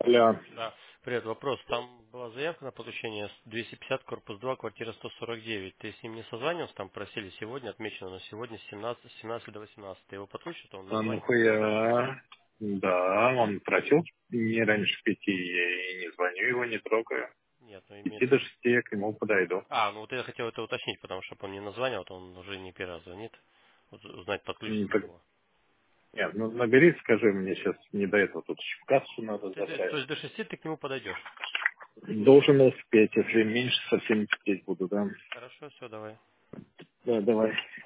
Алло. Да. Привет, вопрос. Там была заявка на получение 250, корпус 2, квартира 149. Ты с ним не созванивался? Там просили сегодня, отмечено на сегодня с 17 до 18. Ты его подключишь, то он А названит? нахуя? Да, он просил не раньше 5, я и не звоню его, не трогаю. Нет, ну С 5 имеется... до 6 я к нему подойду. А, ну вот я хотел это уточнить, потому что он не названивал, то он уже не первый раз звонит. Вот узнать, подключится ли Так, его. нет, ну набери, скажи, мне сейчас не до этого, тут еще в кассу надо То забрать. есть до 6 ты к нему подойдешь? Должен успеть, если меньше, совсем не успеть буду, да. Хорошо, все, давай. Да, давай.